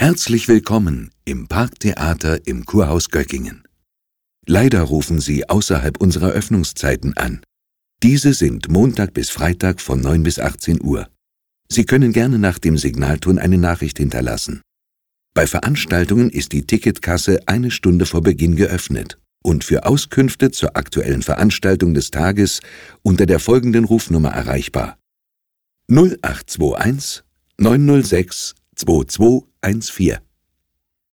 Herzlich willkommen im Parktheater im Kurhaus Göckingen. Leider rufen Sie außerhalb unserer Öffnungszeiten an. Diese sind Montag bis Freitag von 9 bis 18 Uhr. Sie können gerne nach dem Signalton eine Nachricht hinterlassen. Bei Veranstaltungen ist die Ticketkasse eine Stunde vor Beginn geöffnet und für Auskünfte zur aktuellen Veranstaltung des Tages unter der folgenden Rufnummer erreichbar: 0821 906 2214.